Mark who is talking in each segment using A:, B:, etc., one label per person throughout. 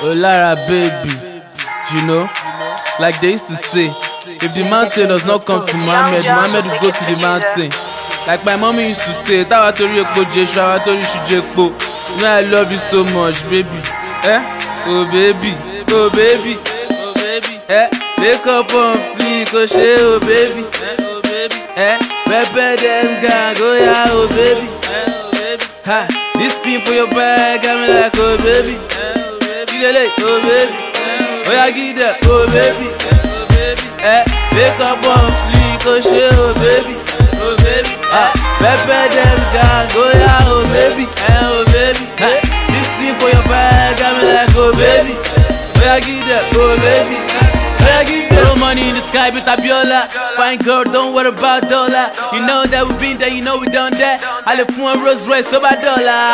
A: Olara baby, you know, like they used to say, if the mountain does not come to Muhammad, Muhammad will go to the mountain. Like my mommy used to say, Tawa tori ekpo Jeshu, awa tori shuju ekpo. You know I love you so much, baby. Oh baby, oh baby, oh baby. Wake up on fleek, oh shey, oh baby, oh baby. Pepper them gang, oh yeah, oh baby, oh baby. This thing for your bag, got me like, oh baby, oh baby, oh baby. Oh yeah, give that, oh baby, oh baby. Wake up on fleek, oh shey, oh baby, oh baby. Pepper them gang, oh yeah, oh baby, oh baby. This thing for your bag, got me like, oh baby. Oh yeah, give that, oh baby. Oh yeah, give that. No money in the sky with Abiola. Fine girl, don't worry about dollar. You know that we been there, you know we done that. I left one Rolls Royce to $1.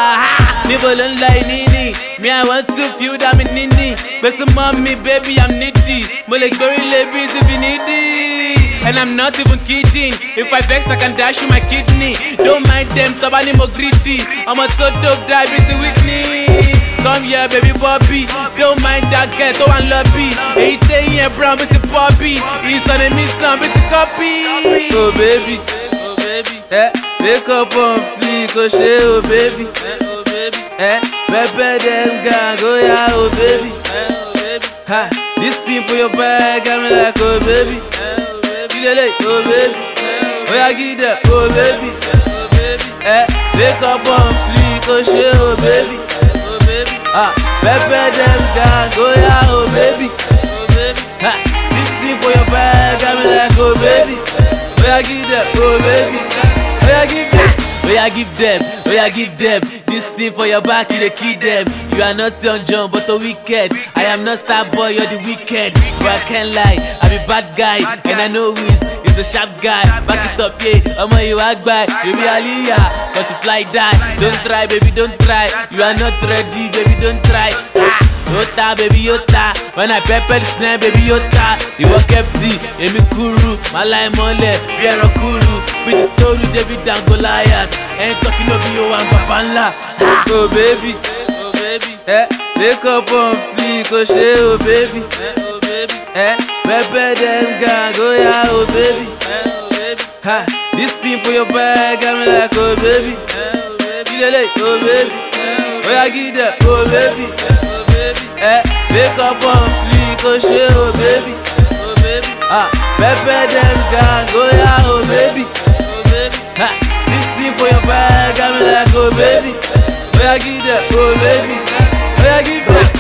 A: Never learn like Nini. Me, I want to feel that I'm Nini. But some mommy, baby, I'm needy. More like very ladies if you needy. And I'm not even kidding. If I vex, I can dash you my kidney. Don't mind them, Tabani more greedy. I'm a so dope, die busy with me. Come here, baby Bobby. Don't mind that girl, don't want lobby. 8 a.m. brown, busy Bobby. He's on a mission, busy copy. Oh baby, oh baby. Wake up on fleek, oh shey, oh baby, oh baby. Pepper them gang, oh yeah, oh baby, oh baby. This thing for your bag, got me like, oh baby, oh baby, oh baby. Oh yeah, give that, oh baby, oh baby. Wake up on fleek, oh shey, oh baby, oh baby. Pepper them gang, oh yeah, oh baby, oh baby. This thing for your bag, got me like, oh baby. Oh yeah, give that, oh baby. Oh yeah, give that. Oh yeah, give them, oh yeah, give them. This thing for your back, you dey kill them. You are not Young John, but a wicked. I am not star boy, you're the wicked. But I can't lie, I'm a bad guy, and I know he's a sharp guy. Back it up, yeah, I'm on you walk by. You be Aliyah, cause you fly die. Don't try, baby, don't try. You are not ready, baby, don't try. Yota, baby, yota. When I pepper the snare, baby, yota. You walk FT, Emi Kuru. My line mole, we are a Kuru. With the story, David and Goliath. Ain't talking of you and Papanla. Oh baby, oh baby. Wake up on fleek, oh shey, oh baby, oh baby. Pepper them gang, oh yeah, oh baby, oh baby. This thing for your bag, got me like, oh baby, oh baby, oh baby. Oh yeah, give that, oh baby, oh baby. Wake up on fleek, oh shey, oh baby, oh baby. Pepper them gang, oh yeah, oh baby, oh baby. This thing for your bag, got me like, oh baby. Oh yeah, give that, oh baby. Oh yeah, give that.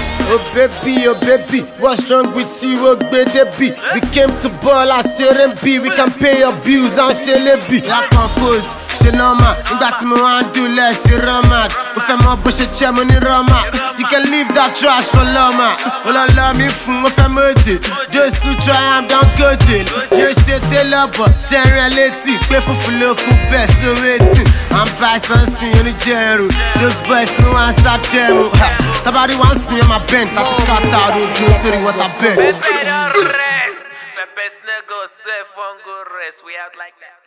B: Oh baby, what's wrong with you, oh baby? We came to ball, I shouldn't be. We can pay your bills, and shouldn't be. La compose, she normal. Nígbà tí mo wá ń dúlẹ̀, she run mad. Mo fẹ́ mọ bó ṣe jẹ́, mo ní rọ́mà. You can leave that trash for lọ́mà. Ó lọ lọ mi fún, mo fẹ́ méjì. Those who try, I'm down go jail. Yóò ṣe télọ̀bọ̀, jẹ́rin létí. Pé fúnfún ló kú bẹ́ẹ̀ sówétì. I'm by something oníjẹ̀rù. Those boys no answer them. Tabari wan sin my bent, that's a cut out of you, sorry what I bet.
A: Pepe don't rest. Pepe's nego safe, won't go rest. We out like that.